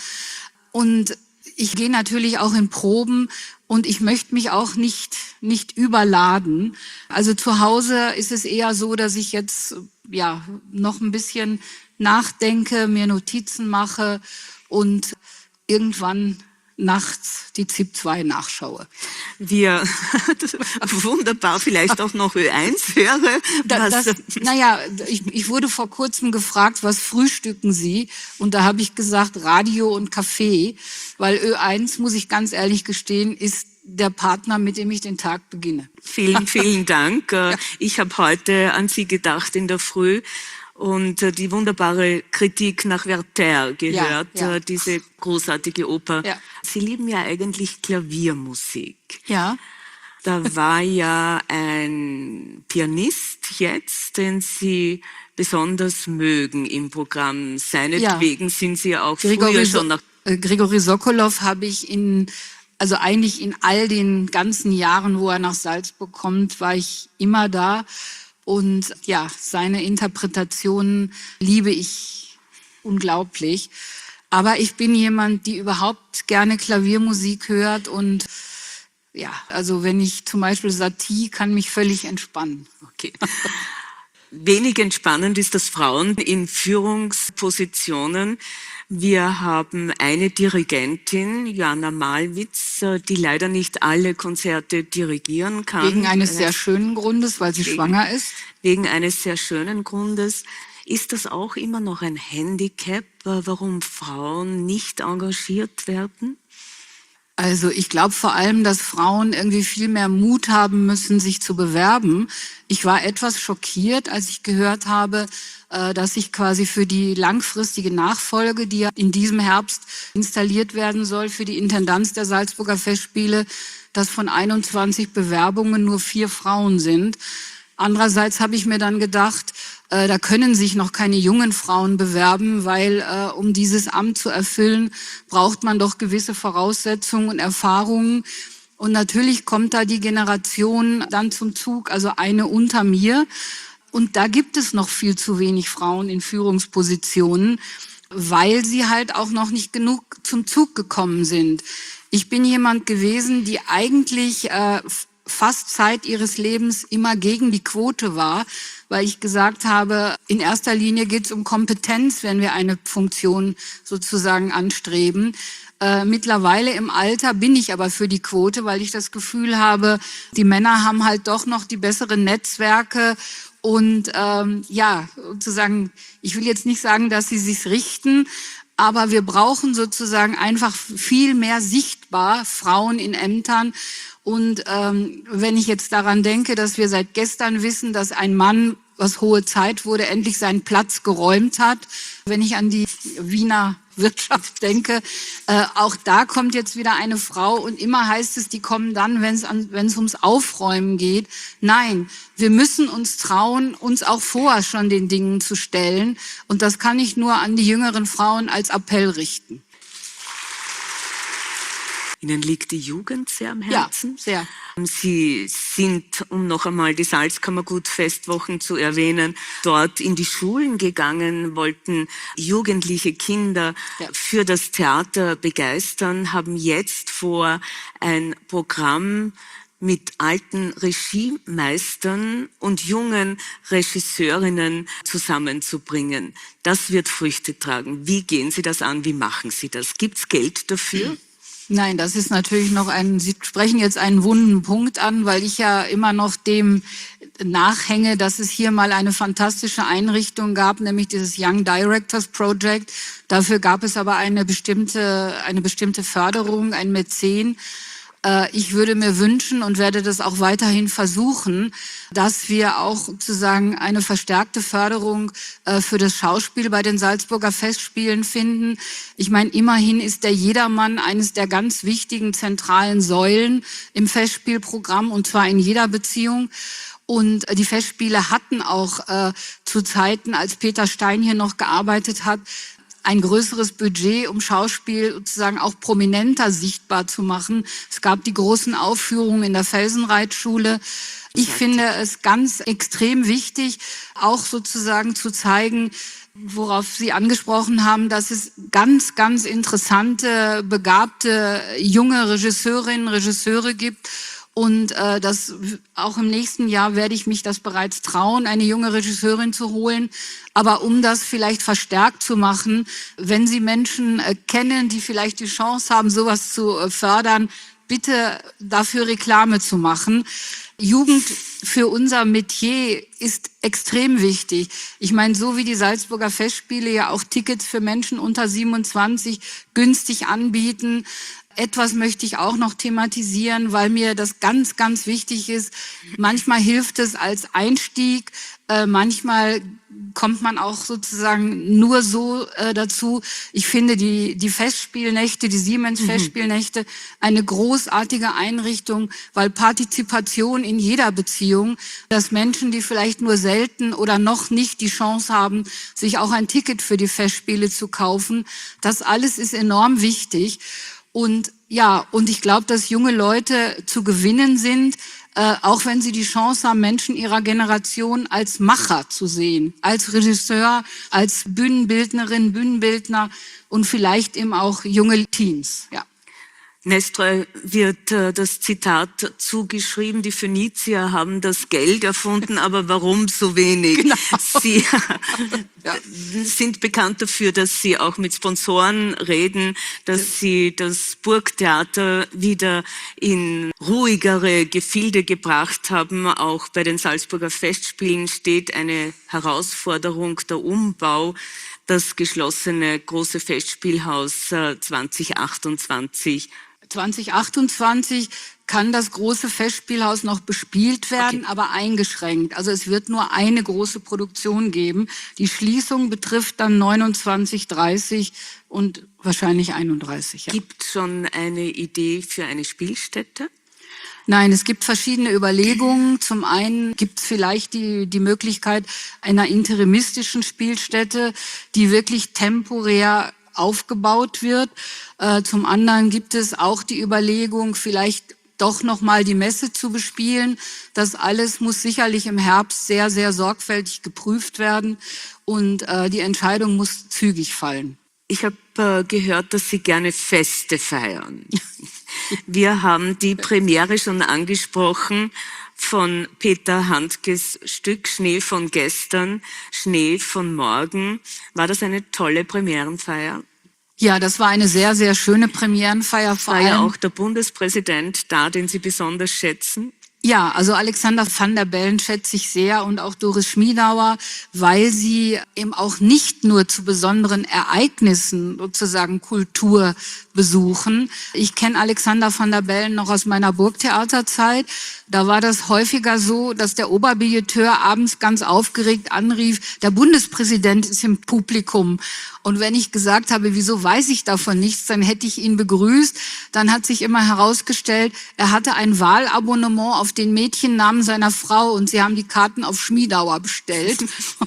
Und ich gehe natürlich auch in Proben und ich möchte mich auch nicht, nicht überladen. Also zu Hause ist es eher so, dass ich jetzt ja noch ein bisschen nachdenke, mir Notizen mache und irgendwann nachts die ZIP zwei nachschaue. Wir, wunderbar, vielleicht auch noch Ö eins höre. Da, das, naja, ich, ich wurde vor kurzem gefragt, was frühstücken Sie? Und da habe ich gesagt, Radio und Kaffee, weil Ö eins, muss ich ganz ehrlich gestehen, ist der Partner, mit dem ich den Tag beginne. Vielen, vielen Dank. Ja. Ich habe heute an Sie gedacht in der Früh und die wunderbare Kritik nach Werther gehört, ja, ja. diese großartige Oper. Ja. Sie lieben ja eigentlich Klaviermusik. Ja. Da war ja ein Pianist jetzt, den Sie besonders mögen im Programm. Seinetwegen ja. sind Sie ja auch Grigori früher schon nach... Grigori Sokolow habe ich in, also eigentlich in all den ganzen Jahren, wo er nach Salzburg kommt, war ich immer da. Und ja, seine Interpretationen liebe ich unglaublich. Aber ich bin jemand, die überhaupt gerne Klaviermusik hört. Und ja, also wenn ich zum Beispiel Satie, kann mich völlig entspannen. Okay. Wenig entspannend ist das Frauen in Führungspositionen. Wir haben eine Dirigentin, Joanna Malwitz, die leider nicht alle Konzerte dirigieren kann. Wegen eines sehr schönen Grundes, weil sie wegen, schwanger ist. Wegen eines sehr schönen Grundes. Ist das auch immer noch ein Handicap, warum Frauen nicht engagiert werden? Also ich glaube vor allem, dass Frauen irgendwie viel mehr Mut haben müssen, sich zu bewerben. Ich war etwas schockiert, als ich gehört habe, dass ich quasi für die langfristige Nachfolge, die ja in diesem Herbst installiert werden soll, für die Intendanz der Salzburger Festspiele, dass von einundzwanzig Bewerbungen nur vier Frauen sind. Andererseits habe ich mir dann gedacht, äh, da können sich noch keine jungen Frauen bewerben, weil äh, um dieses Amt zu erfüllen, braucht man doch gewisse Voraussetzungen und Erfahrungen. Und natürlich kommt da die Generation dann zum Zug, also eine unter mir. Und da gibt es noch viel zu wenig Frauen in Führungspositionen, weil sie halt auch noch nicht genug zum Zug gekommen sind. Ich bin jemand gewesen, die eigentlich äh, fast Zeit ihres Lebens immer gegen die Quote war, weil ich gesagt habe, in erster Linie geht es um Kompetenz, wenn wir eine Funktion sozusagen anstreben. Äh, mittlerweile im Alter bin ich aber für die Quote, weil ich das Gefühl habe, die Männer haben halt doch noch die besseren Netzwerke und ähm, ja, sozusagen, ich will jetzt nicht sagen, dass sie sich richten, aber wir brauchen sozusagen einfach viel mehr sichtbar Frauen in Ämtern. Und ähm, wenn ich jetzt daran denke, dass wir seit gestern wissen, dass ein Mann, was hohe Zeit wurde, endlich seinen Platz geräumt hat, wenn ich an die Wiener Wirtschaft denke, äh, auch da kommt jetzt wieder eine Frau und immer heißt es, die kommen dann, wenn es an, wenn es ums Aufräumen geht. Nein, wir müssen uns trauen, uns auch vorher schon den Dingen zu stellen. Und das kann ich nur an die jüngeren Frauen als Appell richten. Ihnen liegt die Jugend sehr am Herzen. Ja, sehr. Sie sind, um noch einmal die Salzkammergut-Festwochen zu erwähnen, dort in die Schulen gegangen, wollten jugendliche Kinder Ja. für das Theater begeistern, haben jetzt vor, ein Programm mit alten Regiemeistern und jungen Regisseurinnen zusammenzubringen. Das wird Früchte tragen. Wie gehen Sie das an? Wie machen Sie das? Gibt's Geld dafür? Nein, das ist natürlich noch ein, Sie sprechen jetzt einen wunden Punkt an, weil ich ja immer noch dem nachhänge, dass es hier mal eine fantastische Einrichtung gab, nämlich dieses Young Directors Project. Dafür gab es aber eine bestimmte, eine bestimmte Förderung, ein Mäzen. Ich würde mir wünschen und werde das auch weiterhin versuchen, dass wir auch sozusagen eine verstärkte Förderung für das Schauspiel bei den Salzburger Festspielen finden. Ich meine, immerhin ist der Jedermann eines der ganz wichtigen zentralen Säulen im Festspielprogramm und zwar in jeder Beziehung. Und die Festspiele hatten auch äh, zu Zeiten, als Peter Stein hier noch gearbeitet hat, ein größeres Budget, um Schauspiel sozusagen auch prominenter sichtbar zu machen. Es gab die großen Aufführungen in der Felsenreitschule. Ich finde es ganz extrem wichtig, auch sozusagen zu zeigen, worauf Sie angesprochen haben, dass es ganz, ganz interessante, begabte, junge Regisseurinnen, Regisseure gibt. Und äh, das auch im nächsten Jahr werde ich mich das bereits trauen, eine junge Regisseurin zu holen. Aber um das vielleicht verstärkt zu machen, wenn Sie Menschen äh, kennen, die vielleicht die Chance haben, sowas zu äh, fördern, bitte dafür Reklame zu machen. Jugend für unser Metier ist extrem wichtig. Ich meine, so wie die Salzburger Festspiele ja auch Tickets für Menschen unter siebenundzwanzig günstig anbieten. Etwas möchte ich auch noch thematisieren, weil mir das ganz, ganz wichtig ist. Manchmal hilft es als Einstieg, äh, manchmal kommt man auch sozusagen nur so äh, dazu. Ich finde die, die Festspielnächte, die Siemens-Festspielnächte, eine großartige Einrichtung, weil Partizipation in jeder Beziehung, dass Menschen, die vielleicht nur selten oder noch nicht die Chance haben, sich auch ein Ticket für die Festspiele zu kaufen, das alles ist enorm wichtig. Und ja, und ich glaube, dass junge Leute zu gewinnen sind, äh, auch wenn sie die Chance haben, Menschen ihrer Generation als Macher zu sehen, als Regisseur, als Bühnenbildnerin, Bühnenbildner und vielleicht eben auch junge Teens. Ja. Nestroy wird äh, das Zitat zugeschrieben, die Phönizier haben das Geld erfunden, aber warum so wenig? Genau. Sie Ja. sind bekannt dafür, dass sie auch mit Sponsoren reden, dass ja. sie das Burgtheater wieder in ruhigere Gefilde gebracht haben. Auch bei den Salzburger Festspielen steht eine Herausforderung, der Umbau. Das geschlossene große Festspielhaus äh, zwanzig achtundzwanzig. zwanzig achtundzwanzig kann das große Festspielhaus noch bespielt werden, okay. aber eingeschränkt. Also es wird nur eine große Produktion geben. Die Schließung betrifft dann neunundzwanzig, dreißig und wahrscheinlich einunddreißig. Ja. Gibt es schon eine Idee für eine Spielstätte? Nein, es gibt verschiedene Überlegungen. Zum einen gibt es vielleicht die, die Möglichkeit einer interimistischen Spielstätte, die wirklich temporär aufgebaut wird. Äh, zum anderen gibt es auch die Überlegung, vielleicht doch noch mal die Messe zu bespielen. Das alles muss sicherlich im Herbst sehr, sehr sorgfältig geprüft werden und äh, die Entscheidung muss zügig fallen. Ich habe äh, gehört, dass Sie gerne Feste feiern. Wir haben die Premiere schon angesprochen von Peter Handkes Stück Schnee von gestern, Schnee von morgen. War das eine tolle Premierenfeier? Ja, das war eine sehr, sehr schöne Premierenfeier. Vor War ja allem auch der Bundespräsident da, den Sie besonders schätzen? Ja, also Alexander Van der Bellen schätze ich sehr und auch Doris Schmiedauer, weil sie eben auch nicht nur zu besonderen Ereignissen sozusagen Kultur besuchen. Ich kenne Alexander Van der Bellen noch aus meiner Burgtheaterzeit. Da war das häufiger so, dass der Oberbilleteur abends ganz aufgeregt anrief, der Bundespräsident ist im Publikum. Und wenn ich gesagt habe, wieso weiß ich davon nichts, dann hätte ich ihn begrüßt. Dann hat sich immer herausgestellt, er hatte ein Wahlabonnement auf den Mädchennamen seiner Frau und sie haben die Karten auf Schmiedauer bestellt.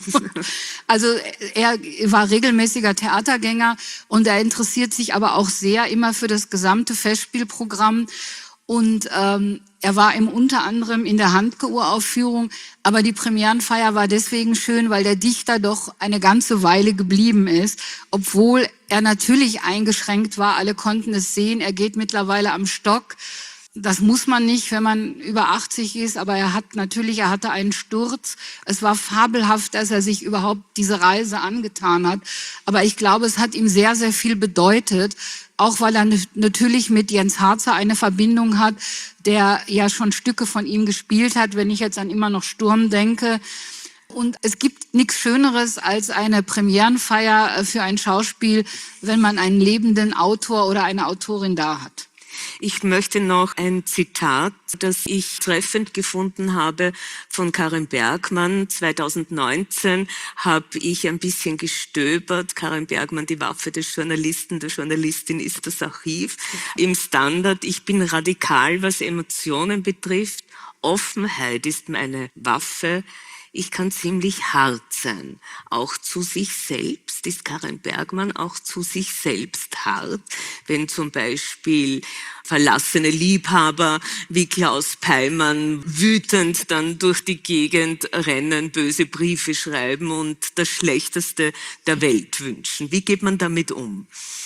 Also er war regelmäßiger Theatergänger und er interessiert sich aber auch sehr immer für das gesamte Festspielprogramm. Und ähm, er war eben unter anderem in der Handke-Uraufführung, aber die Premierenfeier war deswegen schön, weil der Dichter doch eine ganze Weile geblieben ist, obwohl er natürlich eingeschränkt war. Alle konnten es sehen, er geht mittlerweile am Stock. Das muss man nicht, wenn man über achtzig ist, aber er hat natürlich, er hatte einen Sturz. Es war fabelhaft, dass er sich überhaupt diese Reise angetan hat. Aber ich glaube, es hat ihm sehr, sehr viel bedeutet, auch weil er natürlich mit Jens Harzer eine Verbindung hat, der ja schon Stücke von ihm gespielt hat, wenn ich jetzt an Immer noch Sturm denke. Und es gibt nichts Schöneres als eine Premierenfeier für ein Schauspiel, wenn man einen lebenden Autor oder eine Autorin da hat. Ich möchte noch ein Zitat, das ich treffend gefunden habe, von Karin Bergmann. zweitausendneunzehn habe ich ein bisschen gestöbert. Karin Bergmann, die Waffe des Journalisten, der Journalistin ist das Archiv. Im Standard, ich bin radikal, was Emotionen betrifft. Offenheit ist meine Waffe. Ich kann ziemlich hart sein. Auch zu sich selbst ist Karin Bergmann auch zu sich selbst hart. Wenn zum Beispiel verlassene Liebhaber wie Klaus Peimann wütend dann durch die Gegend rennen, böse Briefe schreiben und das Schlechteste der Welt wünschen. Wie geht man damit um?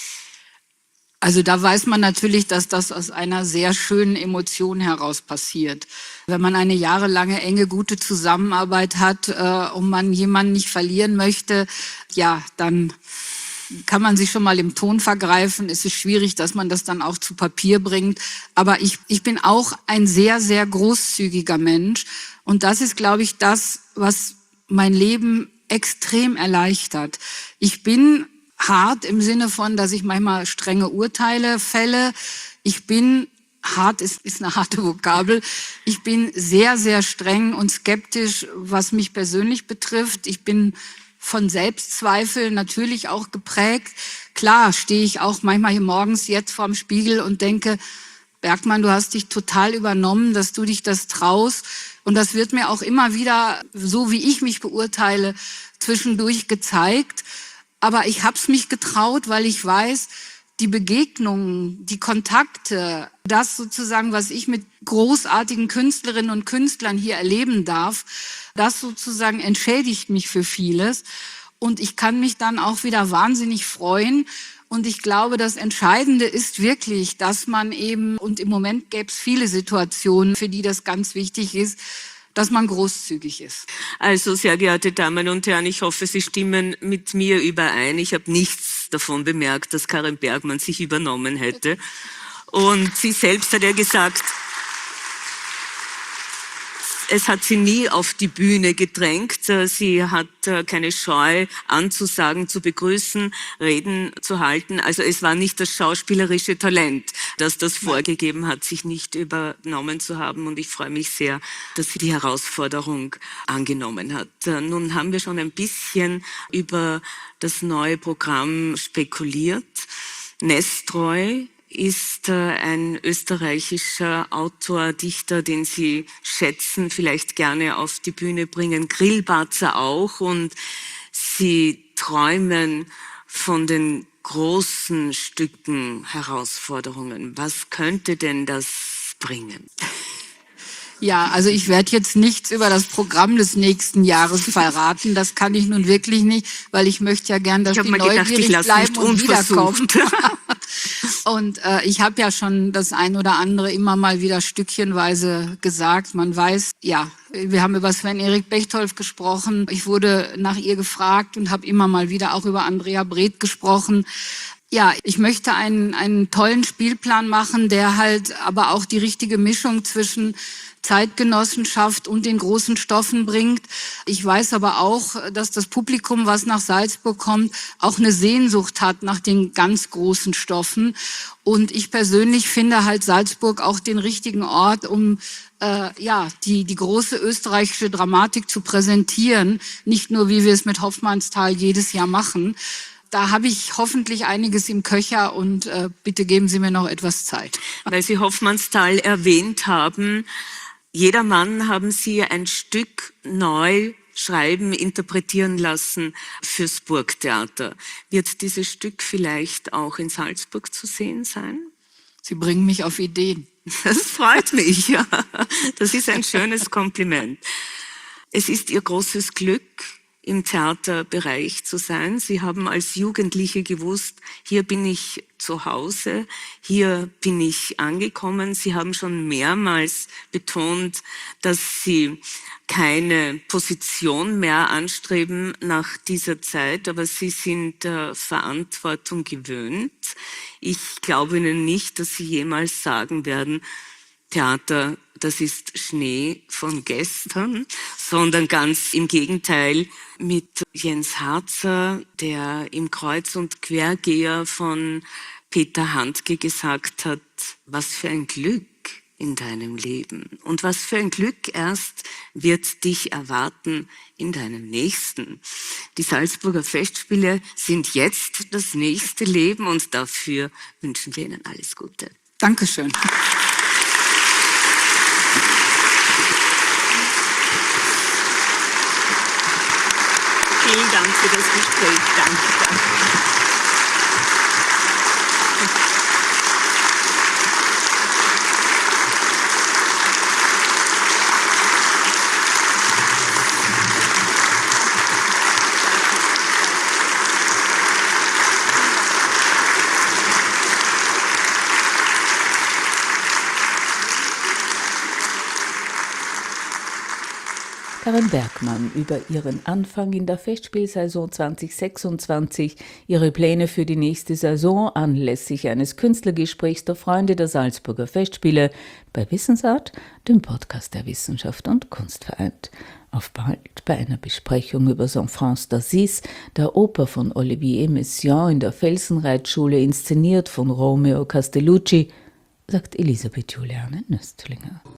Also da weiß man natürlich, dass das aus einer sehr schönen Emotion heraus passiert. Wenn man eine jahrelange, enge, gute Zusammenarbeit hat äh, und man jemanden nicht verlieren möchte, ja, dann kann man sich schon mal im Ton vergreifen. Es ist schwierig, dass man das dann auch zu Papier bringt. Aber ich, ich bin auch ein sehr, sehr großzügiger Mensch. Und das ist, glaube ich, das, was mein Leben extrem erleichtert. Ich bin hart im Sinne von, dass ich manchmal strenge Urteile fälle. Ich bin, hart ist, ist eine harte Vokabel, ich bin sehr, sehr streng und skeptisch, was mich persönlich betrifft. Ich bin von Selbstzweifeln natürlich auch geprägt. Klar stehe ich auch manchmal hier morgens jetzt vorm Spiegel und denke, Bergmann, du hast dich total übernommen, dass du dich das traust. Und das wird mir auch immer wieder, so wie ich mich beurteile, zwischendurch gezeigt. Aber ich habe es mich getraut, weil ich weiß, die Begegnungen, die Kontakte, das sozusagen, was ich mit großartigen Künstlerinnen und Künstlern hier erleben darf, das sozusagen entschädigt mich für vieles. Und ich kann mich dann auch wieder wahnsinnig freuen. Und ich glaube, das Entscheidende ist wirklich, dass man eben, und im Moment gäbe es viele Situationen, für die das ganz wichtig ist, dass man großzügig ist. Also, sehr geehrte Damen und Herren, ich hoffe, Sie stimmen mit mir überein. Ich habe nichts davon bemerkt, dass Karin Bergmann sich übernommen hätte. Und sie selbst hat ja gesagt, es hat sie nie auf die Bühne gedrängt. Sie hat keine Scheu anzusagen, zu begrüßen, Reden zu halten. Also es war nicht das schauspielerische Talent, das das vorgegeben hat, sich nicht übernommen zu haben. Und ich freue mich sehr, dass sie die Herausforderung angenommen hat. Nun haben wir schon ein bisschen über das neue Programm spekuliert. Nestroy ist ein österreichischer Autor, Dichter, den Sie schätzen, vielleicht gerne auf die Bühne bringen. Grillparzer auch. Und Sie träumen von den großen Stücken, Herausforderungen. Was könnte denn das bringen? Ja, also ich werde jetzt nichts über das Programm des nächsten Jahres verraten. Das kann ich nun wirklich nicht, weil ich möchte ja gern, dass die neugierig bleiben und wiederkommen. Und äh, ich habe ja schon das ein oder andere immer mal wieder stückchenweise gesagt. Man weiß, ja, wir haben über Sven-Erik Bechtolf gesprochen. Ich wurde nach ihr gefragt und habe immer mal wieder auch über Andrea Breth gesprochen. Ja, ich möchte einen, einen tollen Spielplan machen, der halt aber auch die richtige Mischung zwischen Zeitgenossenschaft und den großen Stoffen bringt. Ich weiß aber auch, dass das Publikum, was nach Salzburg kommt, auch eine Sehnsucht hat nach den ganz großen Stoffen. Und ich persönlich finde halt Salzburg auch den richtigen Ort, um äh, ja die die große österreichische Dramatik zu präsentieren. Nicht nur, wie wir es mit Hoffmannsthal jedes Jahr machen. Da habe ich hoffentlich einiges im Köcher und äh, bitte geben Sie mir noch etwas Zeit. Weil Sie Hoffmannsthal erwähnt haben, jedermann haben Sie ein Stück neu schreiben, interpretieren lassen fürs Burgtheater. Wird dieses Stück vielleicht auch in Salzburg zu sehen sein? Sie bringen mich auf Ideen. Das freut mich, ja. Das ist ein schönes Kompliment. Es ist Ihr großes Glück, im Theaterbereich zu sein. Sie haben als Jugendliche gewusst, hier bin ich zu Hause, hier bin ich angekommen. Sie haben schon mehrmals betont, dass Sie keine Position mehr anstreben nach dieser Zeit, aber Sie sind der Verantwortung gewöhnt. Ich glaube Ihnen nicht, dass Sie jemals sagen werden, Theater, das ist Schnee von gestern, sondern ganz im Gegenteil mit Jens Harzer, der im Kreuz- und Quergeher von Peter Handke gesagt hat, was für ein Glück in deinem Leben und was für ein Glück erst wird dich erwarten in deinem Nächsten. Die Salzburger Festspiele sind jetzt das nächste Leben und dafür wünschen wir Ihnen alles Gute. Dankeschön. Vielen Dank für das Gespräch. Danke, danke. Karin Bergmann über ihren Anfang in der Festspielsaison zwanzig sechsundzwanzig, ihre Pläne für die nächste Saison anlässlich eines Künstlergesprächs der Freunde der Salzburger Festspiele bei Wissensart, dem Podcast der Wissenschaft und Kunst vereint. Auf bald bei einer Besprechung über Saint-France d'Assise, der Oper von Olivier Messiaen in der Felsenreitschule, inszeniert von Romeo Castellucci, sagt Elisabeth Juliane Nöstlinger.